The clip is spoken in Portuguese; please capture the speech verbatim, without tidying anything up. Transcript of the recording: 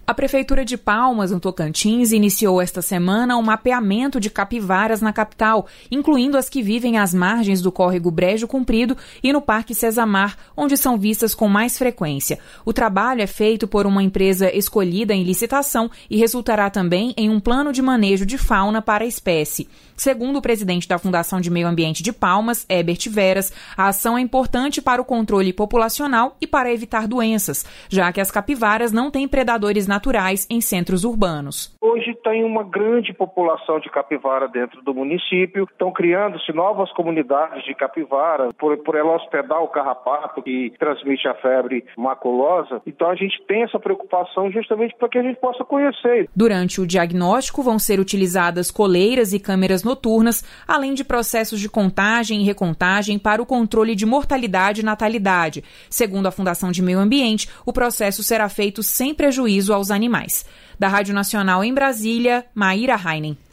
A Prefeitura de Palmas, no Tocantins, iniciou esta semana um mapeamento de capivaras na capital, incluindo as que vivem às margens do córrego Brejo Comprido e no Parque Cezamar, onde são vistas com mais frequência. O trabalho é feito por uma empresa escolhida em licitação e resultará também em um plano de manejo de fauna para a espécie. Segundo o presidente da Fundação de Meio Ambiente de Palmas, Herbert Veras, a ação é importante para o controle populacional e para evitar doenças, já que as capivaras não têm predadores naturais naturais em centros urbanos. Hoje tem uma grande população de capivara dentro do município, estão criando-se novas comunidades de capivara, por, por ela hospedar o carrapato que transmite a febre maculosa. Então a gente tem essa preocupação justamente para que a gente possa conhecer. Durante o diagnóstico vão ser utilizadas coleiras e câmeras noturnas, além de processos de contagem e recontagem para o controle de mortalidade e natalidade. Segundo a Fundação de Meio Ambiente, o processo será feito sem prejuízo aos animais. Da Rádio Nacional em Brasília, Maíra Heinen.